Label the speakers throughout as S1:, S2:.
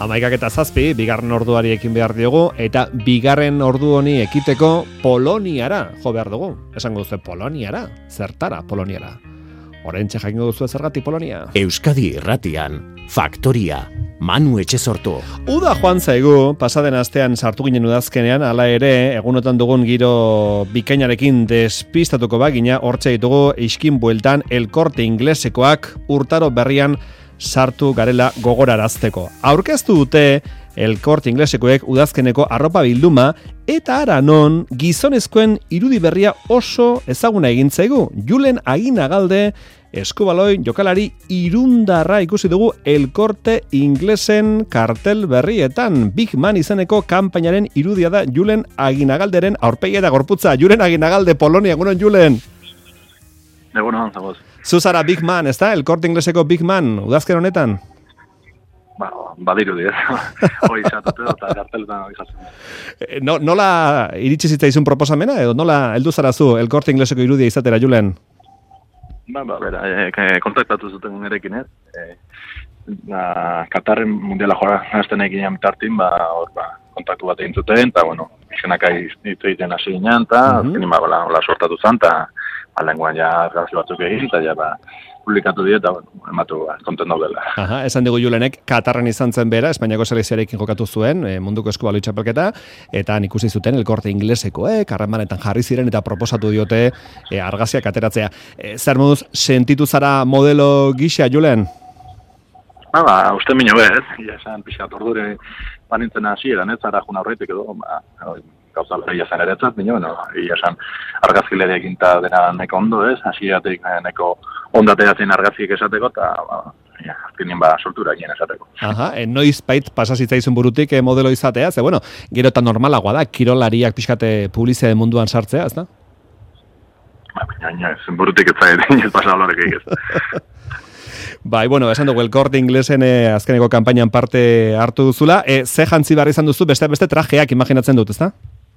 S1: 11:07, bigarren orduari ekin behar diogu, eta bigarren ordu honi ekiteko Poloniara jo behar dugu. Esango duzu Poloniara, zertara Poloniara. Oraintxe jakingo duzu zergatik Polonia.
S2: Euskadi Irratian, Faktoria, Manu Etxesortu.
S1: Uda joan zaigu, pasaden astean sartu ginen udazkenean, hala ere, egunotan dugun giro bikainarekin despistatuko bagina, hortxe ditugu iskin bueltan El Corte Inglesekoak urtaro berrian sartu garela gogorarazteko. Aurkeztu dute El Corte Inglesekoek udazkeneko arropa bilduma eta ara non gizonezkoen irudi berria oso ezaguna egin zaigu. Julen Aginagalde eskubaloi jokalari irundarra ikusi dugu El Corte Inglesen kartel berrietan. Big Man izeneko kanpainaren irudia da Julen Aginagalderen aurpegia eta gorputza. Julen Aginagalde, Polonia, egunon Julen.
S3: Egunon, zagoz.
S1: Zuzara Big Man, ez da? El Corte Ingleseko Big Man, udazken honetan?
S3: Badirudi, hoi izatute eta karteletan izatzen.
S1: Nola iritsi zitzaizun proposamena, edo nola heldu zara zu El Corte Ingleseko irudia izatera, Julen?
S3: Kontaktatu zuten nerekin ez. Katarren mundiala jora nazten eginean tartin, kontaktu bat egin zuten, eta, izkenak hitz egiten hasi ginen, eta azkenin hola sortatu zen, eta lenguan ja grabazio batzuk egin, eta publikatu die, eta ematu konten daudela.
S1: Aha, esan digu Julenek, Katarren izan zen bera, Espainiako selekzioarekin jokatu zuen, munduko eskubaloi txapelketa, eta ikusi zuten El Corte Inglesekoek, harremanetan jarri ziren eta proposatu diote argazkiak ateratzea. Zer moduz, sentitu zara modelo gisa, Julen?
S3: Uste minio ez, esan pixkat ordure banintzen hasieran ez, zara juna horretik edo, gauza lehia zen eretzat, esan argazkilereak inta dena neko ondo ez, hasieratik neko ondateatzen argazkiek esateko, eta azkenin soltura egin esateko.
S1: Aha, noiz bait pasazitzaizun burutik modelo izatea, ze gero eta normalagoa da, kirolariak pixkate publizitate munduan sartzea, ez da?
S3: Baina, burutik ez zait, ez pasa olorek egez.
S1: Esan dugu El Corte Inglesen azkeneko kanpainan parte hartu duzula. Ze jantzi barri izan duzu, beste trajeak imaginatzen dut, ezta?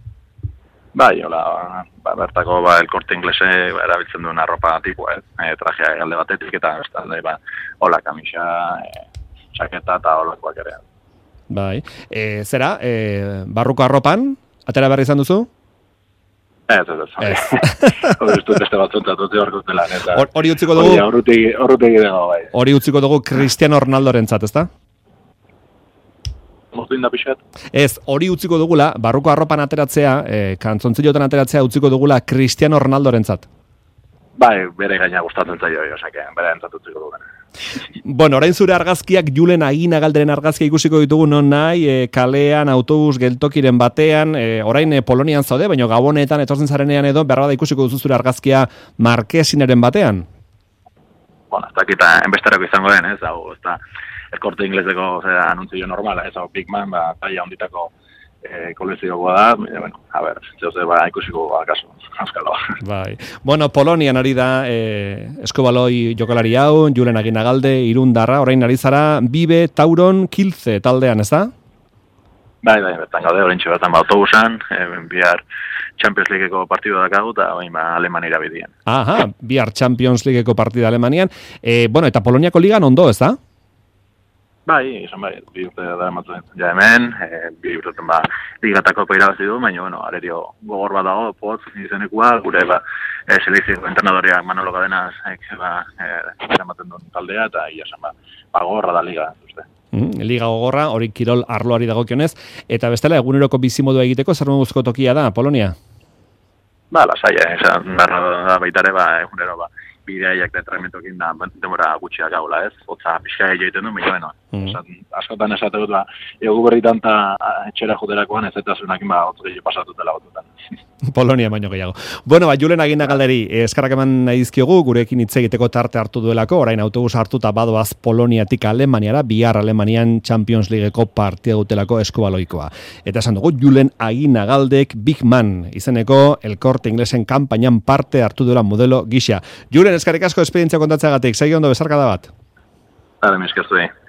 S3: Bertako El Corte Inglese erabiltzen duen arropa tipua, trajea alde batetik, eta bestalde, hola, kamisa, txaketa eta holakoak ere.
S1: Zera, barruko arropan, atera barri izan duzu?
S3: Ez. Hori beste batzontzat, dela.
S1: Hori utziko dugu?
S3: Horrutegi dago, bai.
S1: Hori utziko dugu Cristiano Ronaldorentzat, ezta?
S3: Moztu inda pixat?
S1: Ez, hori utziko dugula, barruko arropan ateratzea, kantzontzilotan ateratzea utziko dugula Cristiano Ronaldorentzat.
S3: Bere gaina gustatzen zaio, bere entzat utziko dugu.
S1: Orain zure argazkiak Julen Aginagalderen argazkia ikusiko ditugu non nahi, kalean, autobus, geltokiren batean, orain Polonian zaude, baina Gabonetan etortzen zarenean edo, berra da ikusiko duzu zure argazkia Markesineren batean?
S3: Ez dakita, enbesterako izango den, ez da, El Corte Ingleseko anuntzio normala, ez hau Big Man, taia onditako kolezioa da, zehose ikusiko akaso, azkalo.
S1: Polonian ari da eskubaloi jokalari hau, Julen Aginagalde, irundarra, orain ari zara, Bibe, Tauron, Kilze taldean, ez da?
S3: Bertan gaude, oraintxe bertan autobusan, bihar Champions Leagueko partidua dakagu, eta Alemaniara bidian.
S1: Aha, bihar Champions Leagueko partida Alemanian. Eta Poloniako ligan ondo, ez da?
S3: Izan bi urte da ematzen. Ja hemen, bi urtetan ligatako irabazi du, baina, arerio gogor bat dago, potz, izenekua, gure selekzio entrenadoreak Manolo Cadenas eramaten duen taldea, eta iasan gogorra da liga, uste.
S1: Liga gogorra, hori kirol arloari dagokionez, eta bestela eguneroko bizimodua egiteko, zer moduzko tokia da, Polonia?
S3: Lasaia, esan da baitare, egunero, bideaiak da entrenamentokin da denbora gutxiak gaula, ez? Hotza pixka egiten du, baina, askotan esate dut, egu berritan eta etxera joderakoan ez eta zunakin hotz gehiago pasatutela gotutan.
S1: Polonia baino gehiago. Julen Aginagalderi eskarrak eman nahi dizkiogu, gurekin hitz egiteko tarte hartu duelako, orain autobus hartuta badoaz Poloniatik Alemaniara, bihar Alemanian Champions Leagueko partida dutelako eskubaloikoa. Eta esan dugu, Julen Aginagaldek Big Man izeneko El Corte Inglesen kanpainan parte hartu duela modelo gisa. Julen, eskarrik asko esperientzia kontatzeagatik, segi ondo bezarkada bat.
S3: Eskertu